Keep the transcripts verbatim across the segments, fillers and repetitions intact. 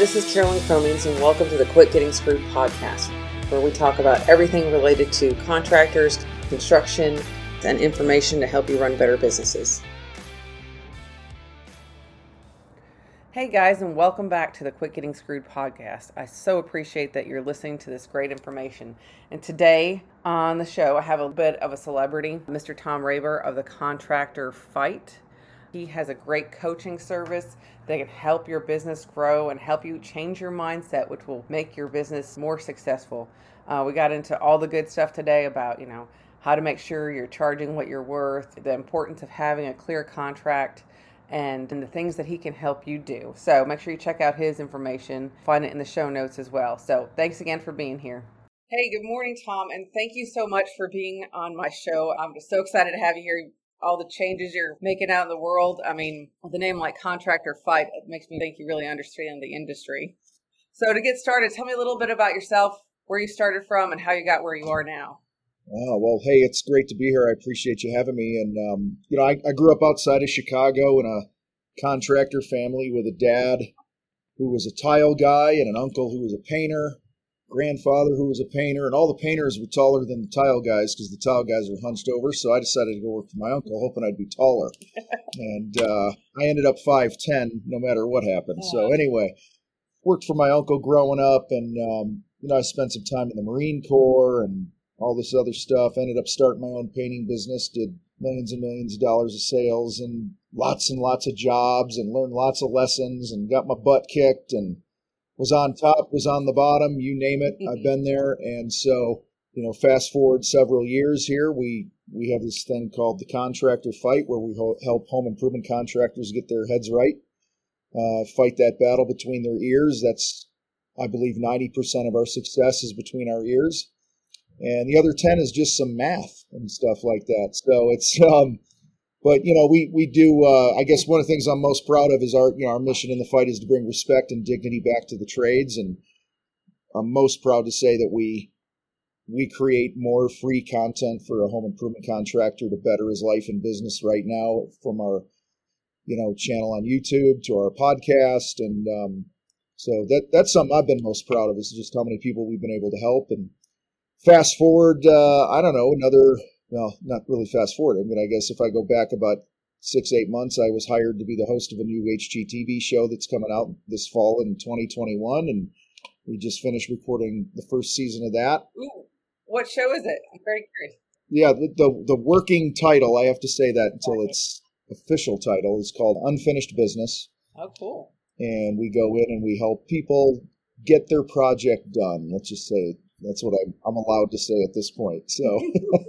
this is Carolyn Cromings, and welcome to the Quit Getting Screwed podcast, where we talk about everything related to contractors, construction, and information to help you run better businesses. Hey guys, and welcome back to the Quit Getting Screwed podcast. I so appreciate that you're listening to this great information. And today on the show, I have a bit of a celebrity, Mister Tom Raber of the Contractor Fight. He has a great coaching service that can help your business grow and help you change your mindset, which will make your business more successful. Uh, we got into all the good stuff today about, you know, how to make sure you're charging what you're worth, the importance of having a clear contract, and, and the things that he can help you do. So make sure you check out his information, find it in the show notes as well. So thanks again for being here. Hey, good morning, Tom, and thank you so much for being on my show. I'm just so excited to have you here. All the changes you're making out in the world. I mean, with a name like Contractor Fight, it makes me think you really understand the industry. So to get started, tell me a little bit about yourself, where you started from, and how you got where you are now. Oh, well, hey, it's great to be here. I appreciate you having me. And, um, you know, I, I grew up outside of Chicago in a contractor family with a dad who was a tile guy and an uncle who was a painter, grandfather who was a painter, and all the painters were taller than the tile guys because the tile guys were hunched over. So I decided to go work for my uncle, hoping I'd be taller. and uh, I ended up five ten no matter what happened. Yeah. So anyway, worked for my uncle growing up, and, um, you know, I spent some time in the Marine Corps and all this other stuff. Ended up starting my own painting business, did millions and millions of dollars of sales and lots and lots of jobs and learned lots of lessons and got my butt kicked and was on top, was on the bottom, you name it. I've been there. And so, you know, fast forward several years here, we we have this thing called the Contractor Fight, where we ho- help home improvement contractors get their heads right, uh, fight that battle between their ears. That's, I believe, ninety percent of our success is between our ears. And the other ten is just some math and stuff like that. So it's, um, but, you know, we, we do, uh, I guess one of the things I'm most proud of is our, you know, our mission in the fight is to bring respect and dignity back to the trades. And I'm most proud to say that we, we create more free content for a home improvement contractor to better his life and business right now, from our, you know, channel on YouTube to our podcast. And, um, so that, that's something I've been most proud of, is just how many people we've been able to help. And fast forward, uh, I don't know, another, well, not really fast forward. I mean, I guess if I go back about six, eight months, I was hired to be the host of a new H G T V show that's coming out this fall in twenty twenty-one. And we just finished recording the first season of that. Ooh, what show is it? I'm very curious. Yeah, the, the, the working title, I have to say that until its official title, is called Unfinished Business. Oh, cool. And we go in and we help people get their project done. Let's just say that's what I'm, I'm allowed to say at this point. So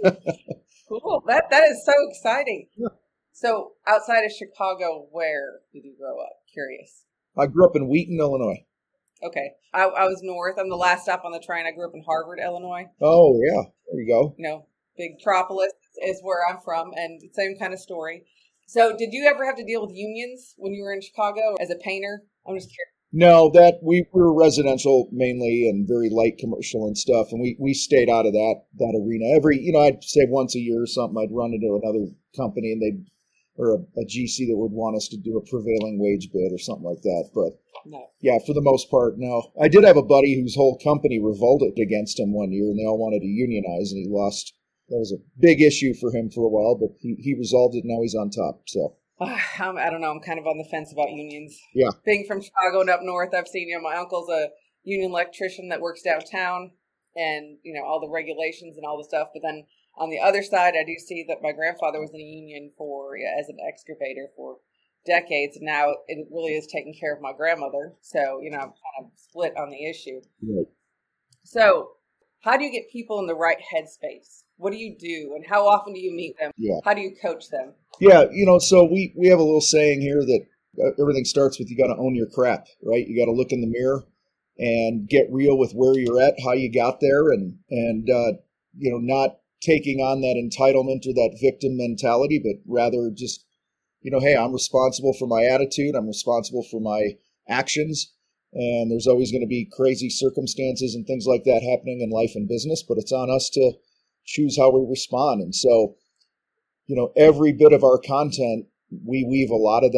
cool. That that is so exciting. Yeah. So outside of Chicago, where did you grow up? Curious. I grew up in Wheaton, Illinois. Okay. I, I was north. I'm the last stop on the train. I grew up in Harvard, Illinois. Oh, yeah. There you go. You know, big metropolis is where I'm from, and same kind of story. So did you ever have to deal with unions when you were in Chicago as a painter? I'm just curious. No, that we were residential mainly and very light commercial and stuff. And we, we stayed out of that, that arena. Every, you know, I'd say once a year or something, I'd run into another company and they'd, or a, a G C that would want us to do a prevailing wage bid or something like that. But no. Yeah, for the most part, no. I did have a buddy whose whole company revolted against him one year and they all wanted to unionize, and he lost. That was a big issue for him for a while, but he, he resolved it. Now he's on top. So. I'm, I don't know. I'm kind of on the fence about unions. Yeah. Being from Chicago and up north, I've seen, you know, my uncle's a union electrician that works downtown, and, you know, all the regulations and all the stuff. But then on the other side, I do see that my grandfather was in a union for, yeah, as an excavator for decades. And now it really is taking care of my grandmother. So, you know, I'm kind of split on the issue. Right. So how do you get people in the right headspace? What do you do, and how often do you meet them? Yeah. How do you coach them? Yeah, you know, so we, we have a little saying here that everything starts with, you got to own your crap, right? You got to look in the mirror and get real with where you're at, how you got there, and, and uh, you know, not taking on that entitlement or that victim mentality, but rather just, you know, hey, I'm responsible for my attitude. I'm responsible for my actions. And there's always going to be crazy circumstances and things like that happening in life and business, but it's on us to choose how we respond. And so, you know, every bit of our content, we weave a lot of that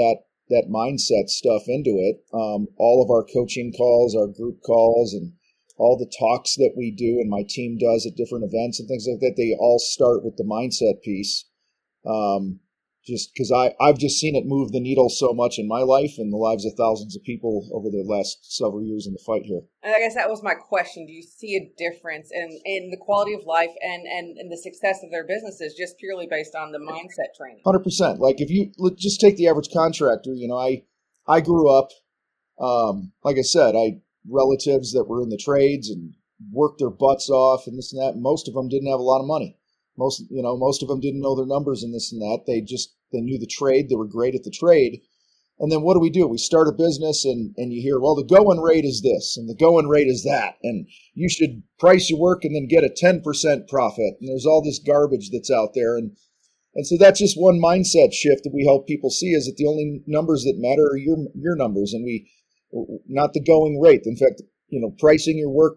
that mindset stuff into it. Um, all of our coaching calls, our group calls, and all the talks that we do and my team does at different events and things like that, they all start with the mindset piece. Um, just because I I've just seen it move the needle so much in my life and the lives of thousands of people over the last several years in the fight here. And I guess that was my question. Do you see a difference in, in the quality of life and, and, and the success of their businesses just purely based on the mindset training? one hundred percent. Like if you look, just take the average contractor, you know, I I grew up, um, like I said, I relatives that were in the trades and worked their butts off and this and that. Most of them didn't have a lot of money. Most, you know, most of them didn't know their numbers and this and that. They just, they knew the trade. They were great at the trade. And then what do we do? We start a business and, and you hear, well, the going rate is this and the going rate is that. And you should price your work and then get a ten percent profit. And there's all this garbage that's out there. And, and so that's just one mindset shift that we help people see, is that the only numbers that matter are your, your numbers, and we, not the going rate. In fact, you know, pricing your work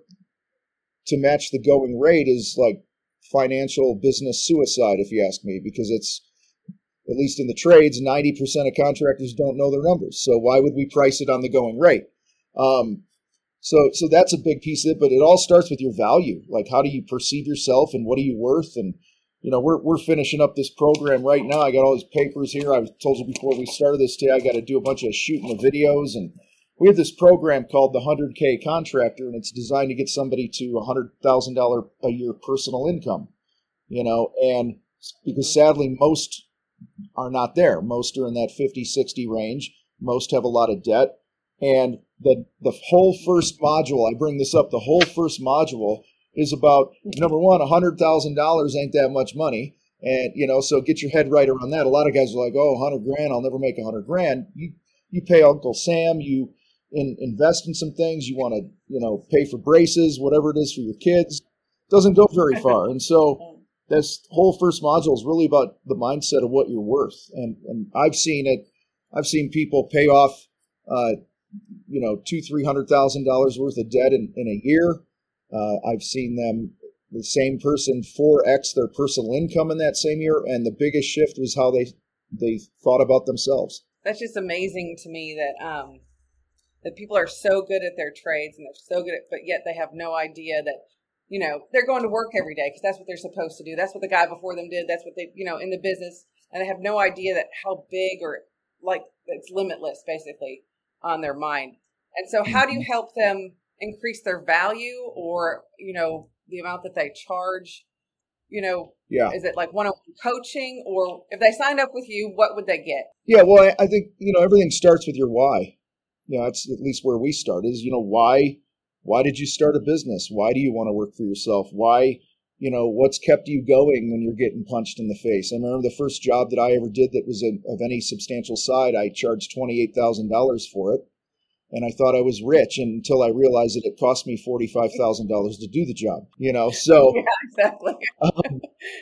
to match the going rate is like financial business suicide, if you ask me, because it's, at least in the trades, ninety percent of contractors don't know their numbers. So why would we price it on the going rate? Um, so so that's a big piece of it, but it all starts with your value. Like, how do you perceive yourself and what are you worth? And, you know, we're we're finishing up this program right now. I got all these papers here. I told you before we started this today, I got to do a bunch of shooting of videos. And we have this program called the one hundred K Contractor, and it's designed to get somebody to one hundred thousand dollars a year personal income, you know, and because sadly most are not there. Most are in that fifty, sixty range. Most have a lot of debt. And the the whole first module, I bring this up, the whole first module is about, number one, one hundred thousand dollars ain't that much money. And, you know, so get your head right around that. A lot of guys are like, oh, one hundred grand, I'll never make one hundred grand. You you pay Uncle Sam, you in, invest in some things, you want to, you know, pay for braces, whatever it is for your kids. Doesn't go very far. And so this whole first module is really about the mindset of what you're worth. And and I've seen it. I've seen people pay off, uh, you know, two, three hundred thousand dollars worth of debt in, in a year. Uh, I've seen them, the same person, four X their personal income in that same year. And the biggest shift was how they they thought about themselves. That's just amazing to me that um, that people are so good at their trades and they're so good at, but yet they have no idea that, you know, they're going to work every day because that's what they're supposed to do. That's what the guy before them did. That's what they, you know, in the business. And they have no idea that how big or like it's limitless basically on their mind. And so how do you help them increase their value or, you know, the amount that they charge? You know, yeah. Is it like one-on-one coaching, or if they signed up with you, what would they get? Yeah, well, I, I think, you know, everything starts with your why. You know, that's at least where we start is, you know, why Why did you start a business? Why do you want to work for yourself? Why, you know, what's kept you going when you're getting punched in the face? I remember the first job that I ever did that was a, of any substantial side, I charged twenty-eight thousand dollars for it. And I thought I was rich until I realized that it cost me forty-five thousand dollars to do the job, you know, so. Yeah, exactly. um,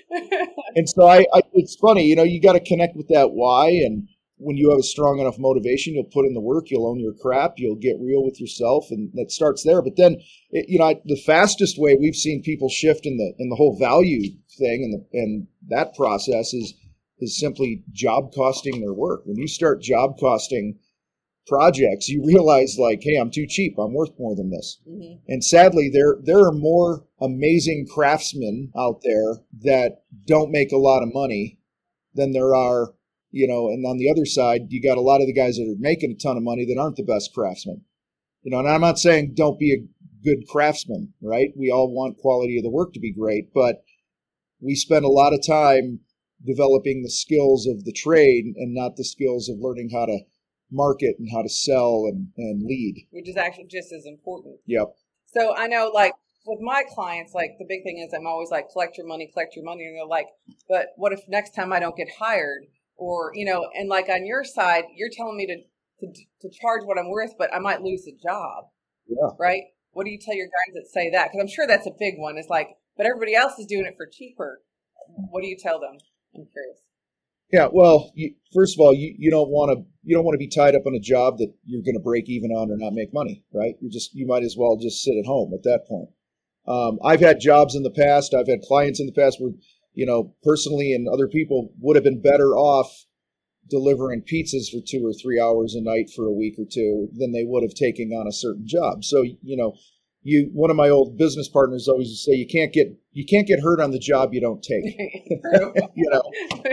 and so I, I, it's funny, you know, you got to connect with that why. And when you have a strong enough motivation, you'll put in the work, you'll own your crap, you'll get real with yourself, and that starts there. But then, it, you know, I, the fastest way we've seen people shift in the in the whole value thing and the, and that process is is simply job costing their work. When you start job costing projects, you realize like, hey, I'm too cheap. I'm worth more than this. Mm-hmm. And sadly, there there are more amazing craftsmen out there that don't make a lot of money than there are. You know, and on the other side, you got a lot of the guys that are making a ton of money that aren't the best craftsmen. You know, and I'm not saying don't be a good craftsman, right? We all want quality of the work to be great, but we spend a lot of time developing the skills of the trade and not the skills of learning how to market and how to sell and, and lead. Which is actually just as important. Yep. So I know, like, with my clients, like, the big thing is I'm always like, collect your money, collect your money. And they're like, but what if next time I don't get hired? Or, you know, and like on your side, you're telling me to, to to charge what I'm worth, but I might lose a job. Yeah. Right? What do you tell your guys that say that? Because I'm sure that's a big one. It's like, but everybody else is doing it for cheaper. What do you tell them? I'm curious. Yeah, well, you, first of all, you, you don't want to you don't want to be tied up on a job that you're going to break even on or not make money, right? You just you might as well just sit at home at that point. Um, I've had jobs in the past. I've had clients in the past where, you know, personally and other people would have been better off delivering pizzas for two or three hours a night for a week or two than they would have taken on a certain job. So, you know, you one of my old business partners always used to say you can't get you can't get hurt on the job you don't take. You know.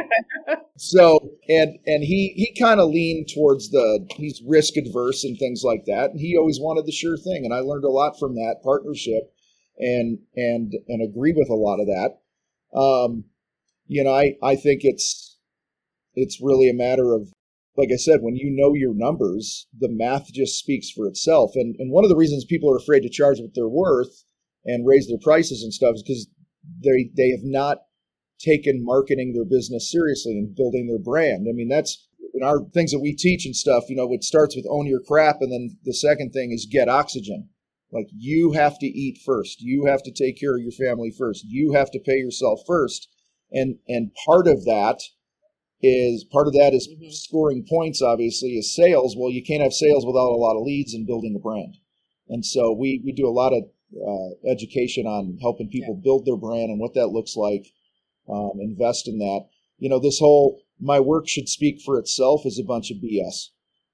So and and he he kind of leaned towards the he's risk adverse and things like that. And he always wanted the sure thing. And I learned a lot from that partnership and and and agree with a lot of that. Um, you know, I, I think it's it's really a matter of, like I said, when you know your numbers, the math just speaks for itself. And and one of the reasons people are afraid to charge what they're worth and raise their prices and stuff is because they they have not taken marketing their business seriously and building their brand. I mean, that's in our things that we teach and stuff, you know, it starts with own your crap. And then the second thing is get oxygen. Like you have to eat first. You have to take care of your family first. You have to pay yourself first. And and part of that is part of that is mm-hmm. scoring points, obviously, is sales. Well, you can't have sales without a lot of leads and building a brand. And so we, we do a lot of uh, education on helping people yeah. build their brand and what that looks like, um, invest in that. You know, this whole my work should speak for itself is a bunch of B S.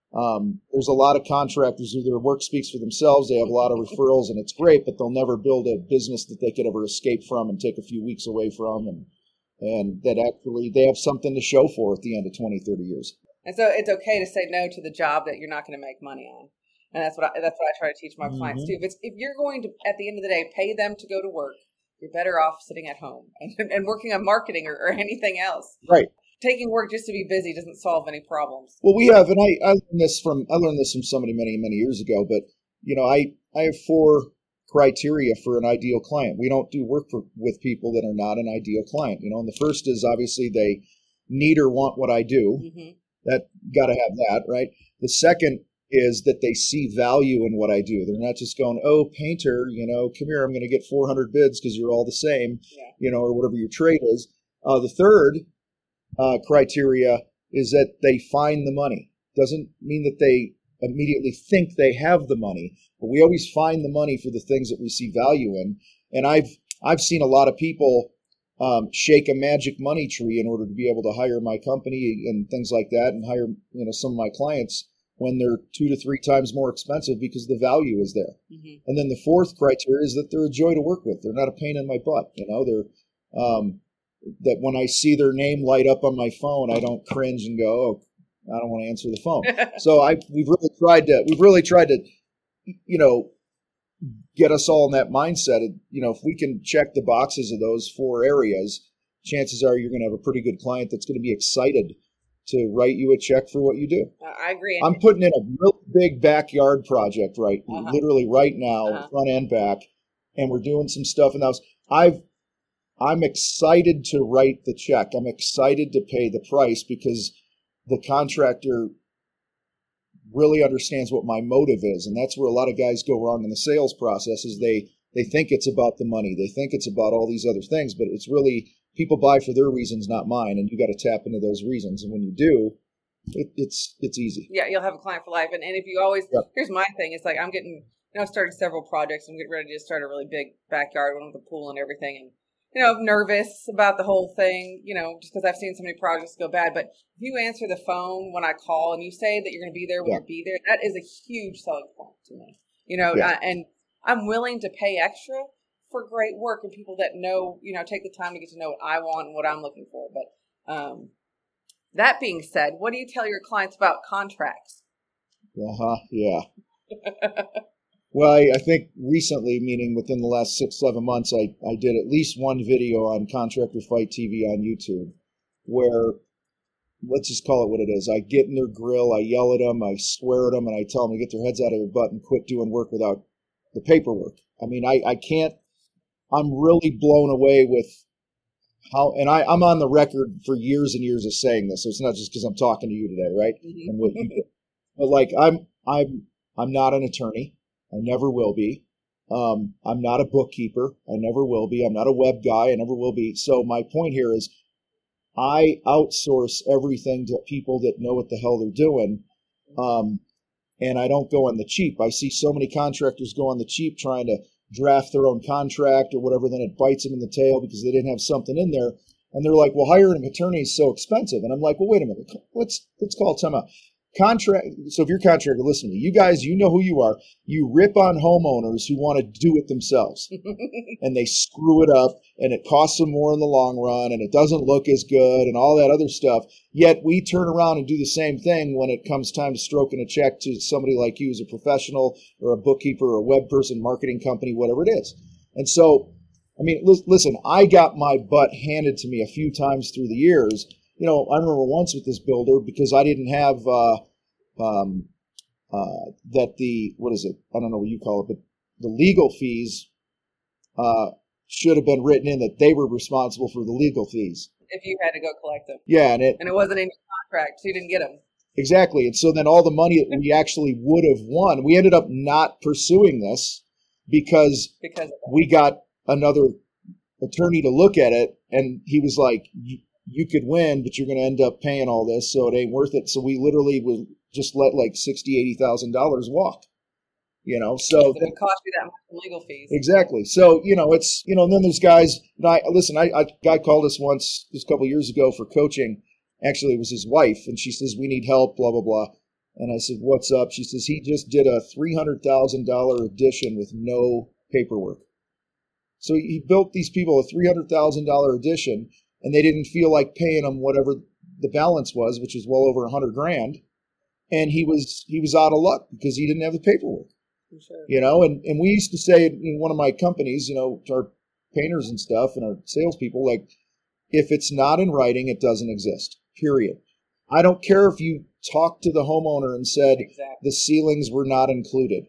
Um, there's a lot of contractors who their work speaks for themselves. They have a lot of referrals and it's great, but they'll never build a business that they could ever escape from and take a few weeks away from. And And that actually they have something to show for at the end of twenty, thirty years. And so it's okay to say no to the job that you're not going to make money on. And that's what I, that's what I try to teach my mm-hmm. clients too. If it's, if you're going to, at the end of the day, pay them to go to work, you're better off sitting at home and, and working on marketing or, or anything else. Right. Taking work just to be busy doesn't solve any problems. Well, we have, and I, I learned this from I learned this from somebody many, many years ago. But you know, I I have four criteria for an ideal client. We don't do work for, with people that are not an ideal client. You know, and the first is obviously they need or want what I do. Mm-hmm. That got to have that, right? The second is that they see value in what I do. They're not just going, oh, painter, you know, come here, I'm going to get four hundred bids because you're all the same, yeah. you know, or whatever your trade is. Uh, the third uh, criteria is that they find the money. Doesn't mean that they immediately think they have the money, but we always find the money for the things that we see value in. And I've I've seen a lot of people um, shake a magic money tree in order to be able to hire my company and things like that, and hire you know some of my clients when they're two to three times more expensive because the value is there. Mm-hmm. And then the fourth criteria is that they're a joy to work with. They're not a pain in my butt. You know, they're um, that when I see their name light up on my phone, I don't cringe and go, oh, I don't want to answer the phone. So I we've really tried to we've really tried to, you know, get us all in that mindset. Of, you know, if we can check the boxes of those four areas, chances are you're going to have a pretty good client that's going to be excited to write you a check for what you do. Uh, I agree. I'm putting in a real big backyard project right, uh-huh. literally right now, uh-huh. front and back, and we're doing some stuff. And that was I've I'm excited to write the check. I'm excited to pay the price because the contractor really understands what my motive is. And that's where a lot of guys go wrong in the sales process is they, they think it's about the money. They think it's about all these other things, but it's really people buy for their reasons, not mine. And you got to tap into those reasons. And when you do, it, it's, it's easy. Yeah. You'll have a client for life. And, and if you always, yep. here's my thing. It's like, I'm getting, you know, I've started several projects. I'm getting ready to start a really big backyard one with a pool and everything. And, you know, nervous about the whole thing, you know, just because I've seen so many projects go bad. But if you answer the phone when I call and you say that you're going to be there when yeah. you be there, that is a huge selling point to me. You know, yeah. I, and I'm willing to pay extra for great work and people that know, you know, take the time to get to know what I want and what I'm looking for. But um, that being said, what do you tell your clients about contracts? Uh-huh, yeah. Well, I, I think recently, meaning within the last six, seven months, I, I did at least one video on Contractor Fight T V on YouTube where, let's just call it what it is. I get in their grill, I yell at them, I swear at them, and I tell them to get their heads out of their butt and quit doing work without the paperwork. I mean, I, I can't, I'm really blown away with how, and I, I'm on the record for years and years of saying this, so it's not just because I'm talking to you today, right? Mm-hmm. And what you do. But like, I'm, I'm, I'm not an attorney. I never will be. Um, I'm not a bookkeeper. I never will be. I'm not a web guy. I never will be. So my point here is I outsource everything to people that know what the hell they're doing. Um, and I don't go on the cheap. I see so many contractors go on the cheap trying to draft their own contract or whatever. Then it bites them in the tail because they didn't have something in there. And they're like, well, hiring an attorney is so expensive. And I'm like, well, wait a minute. Let's let's call time out. Contract. So if you're a contractor, listen to me. You guys, you know who you are. You rip on homeowners who want to do it themselves. And they screw it up, and it costs them more in the long run, and it doesn't look as good, and all that other stuff. Yet we turn around and do the same thing when it comes time to stroking a check to somebody like you as a professional or a bookkeeper or a web person, marketing company, whatever it is. And so, I mean, listen, I got my butt handed to me a few times through the years. You know, I remember once with this builder because I didn't have uh, um, uh, that the, what is it? I don't know what you call it, but the legal fees uh, should have been written in that they were responsible for the legal fees. If you had to go collect them. Yeah. And it, and it wasn't in your contract, so you didn't get them. Exactly. And so then all the money that we actually would have won, we ended up not pursuing this because, because we got another attorney to look at it, and he was like, you could win, but you're going to end up paying all this, so it ain't worth it. So we literally would just let like sixty thousand dollars, eighty thousand dollars walk, you know, so. It would cost you that much in legal fees. Exactly. So, you know, it's, you know, and then there's guys, you know, I, listen, I, I, guy called us once, just a couple of years ago for coaching. Actually, it was his wife, and she says, we need help, blah, blah, blah. And I said, what's up? She says, he just did a three hundred thousand dollars addition with no paperwork. So he built these people a three hundred thousand dollars addition, and they didn't feel like paying him whatever the balance was, which was well over a hundred grand. And he was he was out of luck because he didn't have the paperwork. Sure. You know, and, and we used to say in one of my companies, you know, to our painters and stuff and our salespeople, like, if it's not in writing, it doesn't exist, period. I don't care if you talked to the homeowner and said exactly. The ceilings were not included.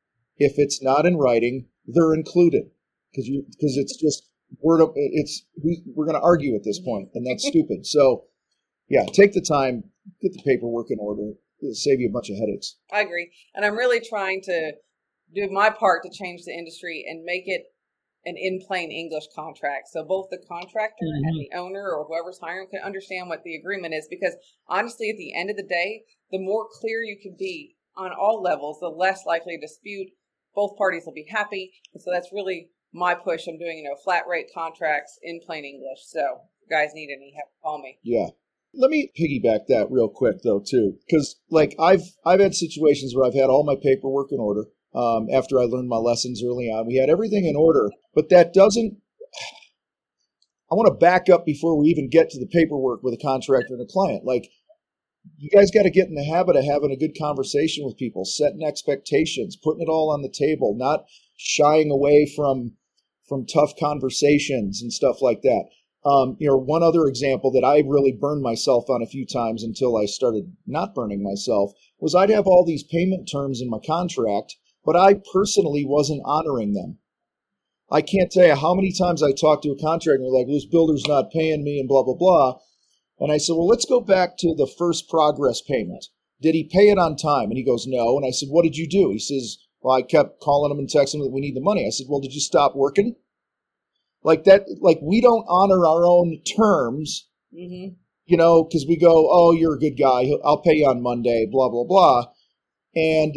If it's not in writing, they're included. Because you, because it's just word of, it's we, we're going to argue at this point, and that's stupid. So, yeah, take the time, get the paperwork in order. It'll save you a bunch of headaches. I agree, and I'm really trying to do my part to change the industry and make it an in plain English contract, so both the contractor mm-hmm. and the owner or whoever's hiring can understand what the agreement is. Because honestly, at the end of the day, the more clear you can be on all levels, the less likely to dispute. Both parties will be happy, and so that's really my push. I'm doing, you know, flat rate contracts in plain English. So if you guys need any help, call me. Yeah. Let me piggyback that real quick though, too. Because like I've, I've had situations where I've had all my paperwork in order. Um, after I learned my lessons early on, we had everything in order, but that doesn't, I want to back up before we even get to the paperwork with a contractor and a client. Like, you guys got to get in the habit of having a good conversation with people, setting expectations, putting it all on the table, not shying away from from tough conversations and stuff like that. Um, you know, one other example that I really burned myself on a few times until I started not burning myself was I'd have all these payment terms in my contract, but I personally wasn't honoring them. I can't tell you how many times I talked to a contractor like, this builder's not paying me and blah, blah, blah. And I said, well, let's go back to the first progress payment. Did he pay it on time? And he goes, no. And I said, what did you do? He says, well, I kept calling him and texting him that we need the money. I said, well, did you stop working? Like that, like we don't honor our own terms, mm-hmm. you know, because we go, oh, you're a good guy. I'll pay you on Monday, blah, blah, blah. And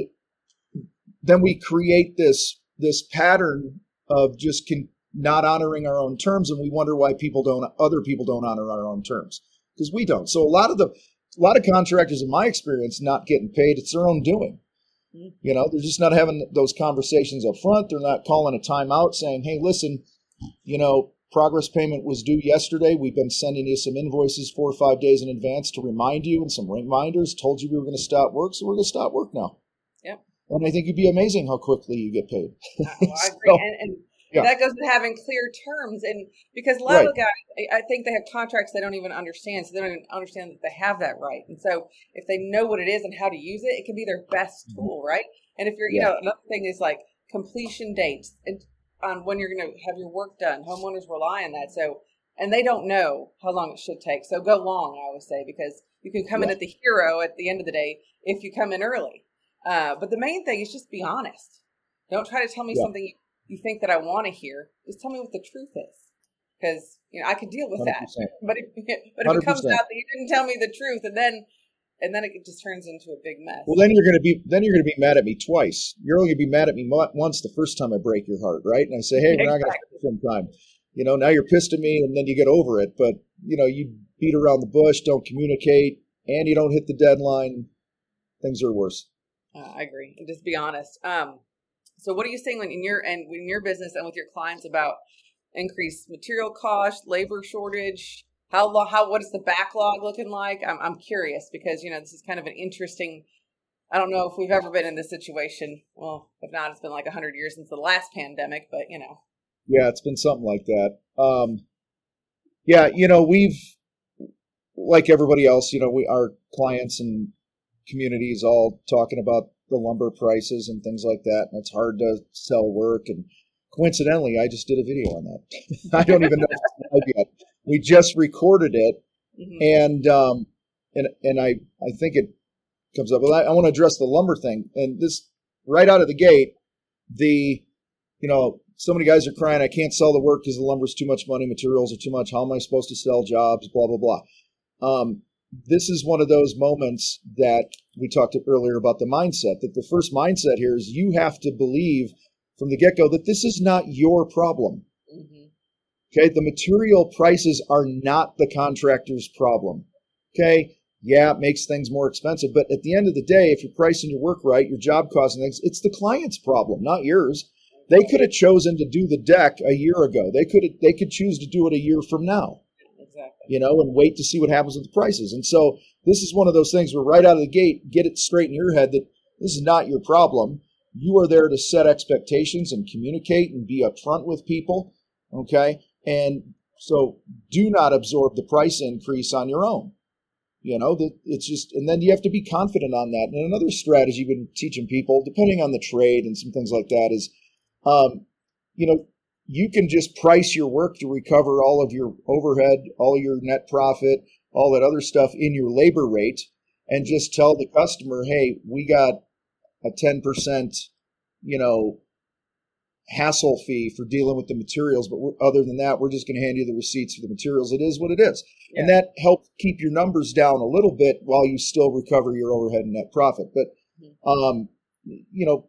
then we create this, this pattern of just con- not honoring our own terms. And we wonder why people don't, other people don't honor our own terms, because we don't. So a lot of the, a lot of contractors, in my experience, not getting paid, it's their own doing. You know, they're just not having those conversations up front. They're not calling a timeout saying, hey, listen, you know, progress payment was due yesterday. We've been sending you some invoices four or five days in advance to remind you, and some reminders, told you we were going to stop work, so we're going to stop work now. Yep. And I think it'd be amazing how quickly you get paid. Uh, well, I agree. so, and, and yeah. that goes to having clear terms. And because a lot right. of guys, I think they have contracts they don't even understand, so they don't even understand that they have that right. And so if they know what it is and how to use it, it can be their best tool, right? And if you're, you yeah. know, another thing is like completion dates and on when you're going to have your work done. Homeowners rely on that. So, and they don't know how long it should take. So go long, I always say, because you can come yeah. in at the hero at the end of the day if you come in early. Uh, but the main thing is just be honest. Don't try to tell me yeah. something you, you think that I want to hear. Just tell me what the truth is. Because, you know, I could deal with one hundred percent. That. But if, but if it comes out that you didn't tell me the truth, and then and then it just turns into a big mess. Well, then you're going to be then you're going to be mad at me twice. You're only going to be mad at me once the first time I break your heart, right? And I say, hey, we're exactly. not going to finish in time. You know, now you're pissed at me and then you get over it. But, you know, you beat around the bush, don't communicate, and you don't hit the deadline. Things are worse. Uh, I agree. And just be honest. Um, so what are you seeing like in your and in your business and with your clients about increased material cost, labor shortage? How long, how, what is the backlog looking like? I'm, I'm curious because, you know, this is kind of an interesting, I don't know if we've ever been in this situation. Well, if not, it's been like a hundred years since the last pandemic, but you know. Yeah, it's been something like that. Um, yeah, you know, we've, like everybody else, you know, we, our clients and communities all talking about the lumber prices and things like that. And it's hard to sell work. And coincidentally, I just did a video on that. I don't even know if it's live yet. We just recorded it, mm-hmm. and um, and and I, I think it comes up. But I, I want to address the lumber thing, and this right out of the gate. The you know so many guys are crying, I can't sell the work because the lumber's too much money, materials are too much. How am I supposed to sell jobs? Blah blah blah. Um, this is one of those moments that we talked earlier about the mindset. That the first mindset here is you have to believe from the get go that this is not your problem. Mm-hmm. Okay, the material prices are not the contractor's problem. Okay, yeah, it makes things more expensive, but at the end of the day, if you're pricing your work right, your job costs and things, it's the client's problem, not yours. They could have chosen to do the deck a year ago. They could they could choose to do it a year from now. Exactly. You know, and wait to see what happens with the prices. And so this is one of those things where right out of the gate, get it straight in your head that this is not your problem. You are there to set expectations and communicate and be upfront with people. Okay. And so do not absorb the price increase on your own. You know, that it's just, and then you have to be confident on that. And another strategy we've been teaching people, depending on the trade and some things like that, is, um, you know, you can just price your work to recover all of your overhead, all of your net profit, all that other stuff in your labor rate, and just tell the customer, hey, we got a ten percent, you know, hassle fee for dealing with the materials, but we're, other than that, we're just going to hand you the receipts for the materials. It is what it is. Yeah. And that helps keep your numbers down a little bit while you still recover your overhead and net profit. But, um, you know,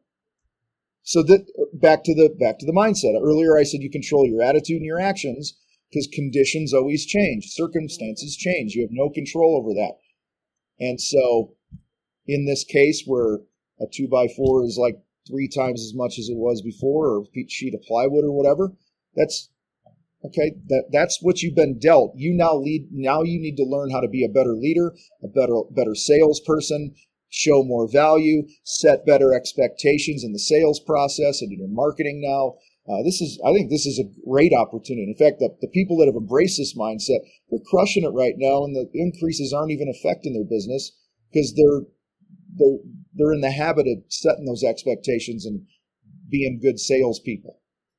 so that back to the, back to the mindset. Earlier, I said you control your attitude and your actions because conditions always change. Circumstances change. You have no control over that. And so in this case where a two by four is like three times as much as it was before, or a sheet of plywood or whatever, that's okay. That that's what you've been dealt. You now lead. Now you need to learn how to be a better leader, a better better salesperson, show more value, set better expectations in the sales process and in your marketing. Now, uh, this is I think this is a great opportunity. In fact, the, the people that have embraced this mindset, they're crushing it right now, and the increases aren't even affecting their business because they're they're they're in the habit of setting those expectations and being good salespeople.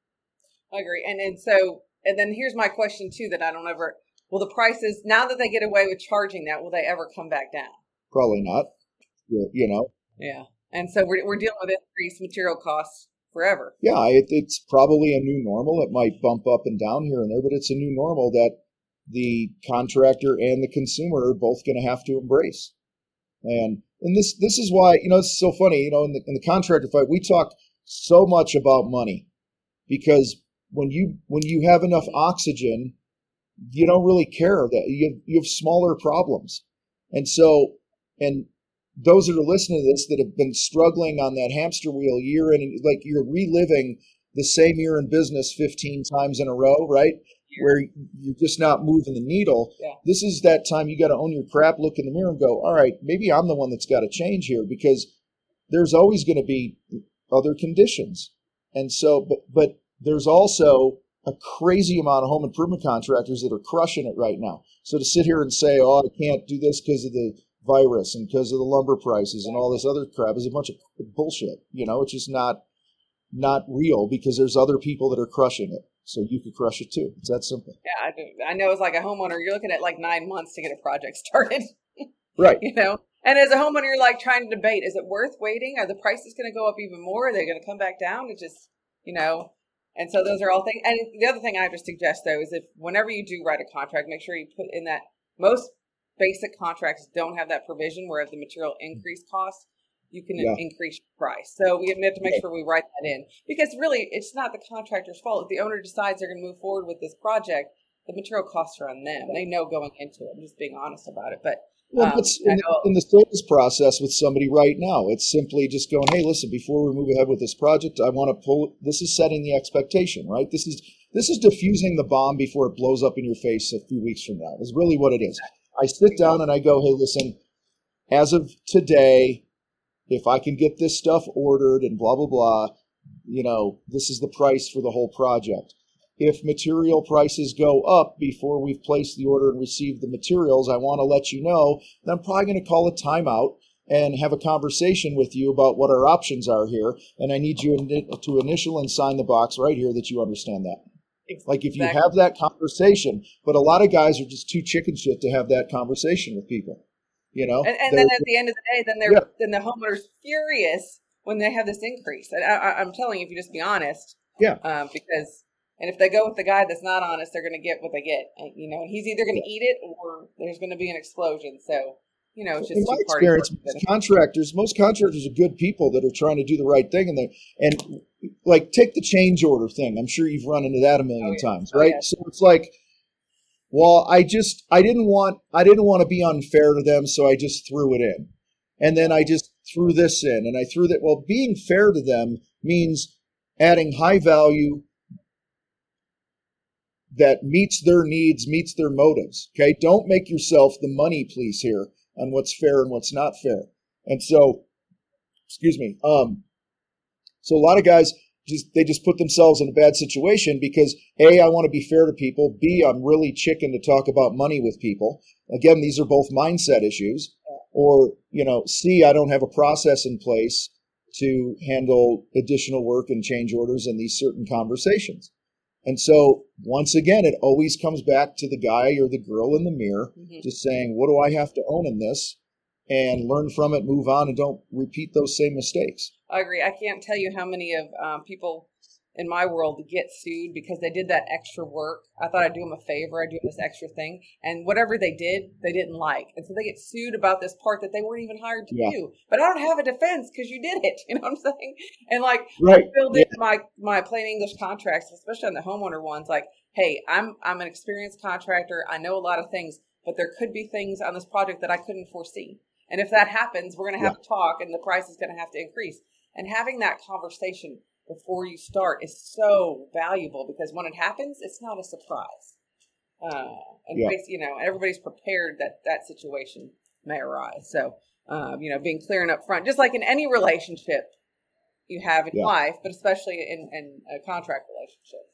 I agree. And and so, and then here's my question too, that I don't ever, will the prices, now that they get away with charging that, will they ever come back down? Probably not, you know? Yeah. And so we're, we're dealing with increased material costs forever. Yeah, it, it's probably a new normal. It might bump up and down here and there, but it's a new normal that the contractor and the consumer are both going to have to embrace. And and this this is why, you know, it's so funny, you know, in the, in the contractor fight, we talk so much about money because when you when you have enough oxygen, you don't really care that you have, you have smaller problems. And so, and those that are listening to this that have been struggling on that hamster wheel year and like you're reliving the same year in business fifteen times in a row, right? Where you're just not moving the needle. Yeah. This is that time you got to own your crap, look in the mirror and go, all right, maybe I'm the one that's got to change here because there's always going to be other conditions. And so, but, but there's also a crazy amount of home improvement contractors that are crushing it right now. So to sit here and say, oh, I can't do this because of the virus and because of the lumber prices and all this other crap is a bunch of bullshit. You know, it's just not, not real because there's other people that are crushing it. So you could crush it too. It's that simple. Yeah, I do. I know as like a homeowner, you're looking at like nine months to get a project started. Right. You know, and as a homeowner, you're like trying to debate, is it worth waiting? Are the prices going to go up even more? Are they going to come back down? It's just, you know, and so those are all things. And the other thing I would suggest though, is if whenever you do write a contract, make sure you put in that most basic contracts don't have that provision where if the material increase costs, you can Yeah. increase your price. So we have to make sure we write that in, because really it's not the contractor's fault. If the owner decides they're going to move forward with this project, the material costs are on them. They know going into it. I'm just being honest about it. But Well, um, that's in the, in the sales process with somebody right now. It's simply just going, hey, listen, before we move ahead with this project, I want to pull. This is setting the expectation, right? This is this is diffusing the bomb before it blows up in your face a few weeks from now. Is really what it is. I sit down and I go, hey, listen, as of today, if I can get this stuff ordered and blah blah blah, you know, this is the price for the whole project. If material prices go up before we've placed the order and received the materials, I want to let you know that I'm probably going to call a timeout and have a conversation with you about what our options are here. And I need you to initial and sign the box right here that you understand that. Exactly. Like if you have that conversation, but a lot of guys are just too chicken shit to have that conversation with people, you know? And, and then at the end of the day, then they're, yeah. then the homeowner's furious when they have this increase. And I, I'm telling you, if you just be honest, yeah, um, because... And if they go with the guy that's not honest, they're going to get what they get. And, you know, and he's either going to eat it or there's going to be an explosion. So, you know, it's just in my two experience, most contractors, most contractors are good people that are trying to do the right thing. And they and like take the change order thing. I'm sure you've run into that a million oh, yeah. times, right? Oh, yeah. So it's like, well, I just I didn't want I didn't want to be unfair to them, so I just threw it in, and then I just threw this in, and I threw that. Well, being fair to them means adding high value that meets their needs, meets their motives, okay? Don't make yourself the money police here on what's fair and what's not fair. And so, excuse me, um, so a lot of guys, just they just put themselves in a bad situation because, A, I want to be fair to people, B, I'm really chicken to talk about money with people. Again, these are both mindset issues. Or, you know, C, I don't have a process in place to handle additional work and change orders in these certain conversations. And so, once again, it always comes back to the guy or the girl in the mirror, mm-hmm. just saying, what do I have to own in this? And learn from it, move on, and don't repeat those same mistakes. I agree. I can't tell you how many of um, people in my world get sued because they did that extra work. I thought I'd do them a favor. I'd do this extra thing. And whatever they did, they didn't like. And so they get sued about this part that they weren't even hired to yeah. do. But I don't have a defense because you did it. You know what I'm saying? And like, right. I filled yeah. in my, my plain English contracts, especially on the homeowner ones, like, hey, I'm I'm an experienced contractor. I know a lot of things, but there could be things on this project that I couldn't foresee. And if that happens, we're going to have yeah. to talk and the price is going to have to increase. And having that conversation before you start is so valuable because when it happens, it's not a surprise. Uh, and yeah. you know, everybody's prepared that that situation may arise. So, um, you know, being clear and upfront, just like in any relationship you have in yeah. life, but especially in, in a contract relationship.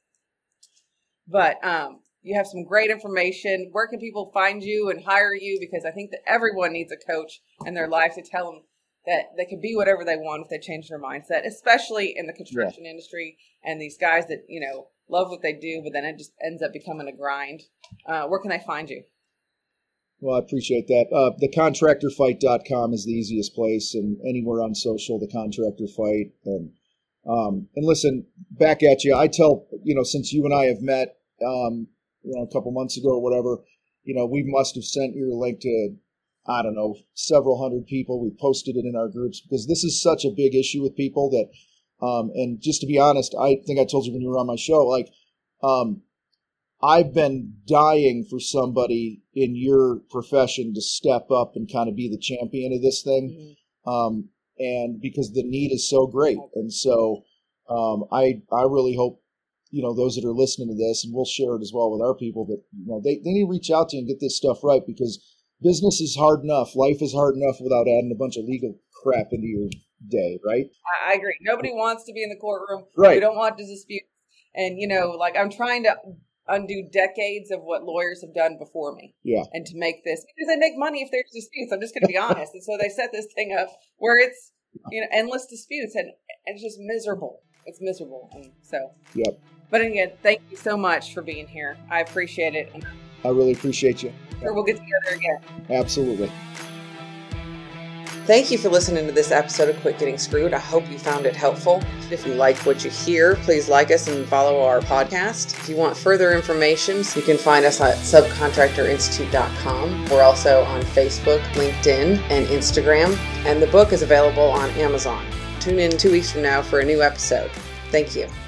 But um, you have some great information. Where can people find you and hire you? Because I think that everyone needs a coach in their life to tell them that they can be whatever they want if they change their mindset, especially in the construction yeah. industry and these guys that, you know, love what they do, but then it just ends up becoming a grind. Uh, where can they find you? Well, I appreciate that. Uh, the contractor fight dot com is the easiest place, and anywhere on social, The Contractor Fight. And um, and listen, back at you. I tell, you know, since you and I have met, um, you know, a couple months ago or whatever, you know, we must have sent your link to, I don't know, several hundred people. We posted it in our groups because this is such a big issue with people that, um, and just to be honest, I think I told you when you were on my show, like, um, I've been dying for somebody in your profession to step up and kind of be the champion of this thing. Mm-hmm. Um, and because the need is so great. And so, um, I, I really hope, you know, those that are listening to this, and we'll share it as well with our people, that, you know, they, they need to reach out to you and get this stuff right, because business is hard enough. Life is hard enough without adding a bunch of legal crap into your day, right? I agree. Nobody wants to be in the courtroom. Right. We don't want to dispute. And, you know, like, I'm trying to undo decades of what lawyers have done before me. Yeah. And to make this, because they make money if there's disputes. I'm just going to be honest. And so they set this thing up where it's, you know, endless disputes, and, and it's just miserable. It's miserable. And so. Yep. But again, thank you so much for being here. I appreciate it. I really appreciate you. Sure, we'll get together again. Absolutely. Thank you for listening to this episode of Quit Getting Screwed. I hope you found it helpful. If you like what you hear, please like us and follow our podcast. If you want further information, you can find us at subcontractor institute dot com. We're also on Facebook, LinkedIn, and Instagram. And the book is available on Amazon. Tune in two weeks from now for a new episode. Thank you.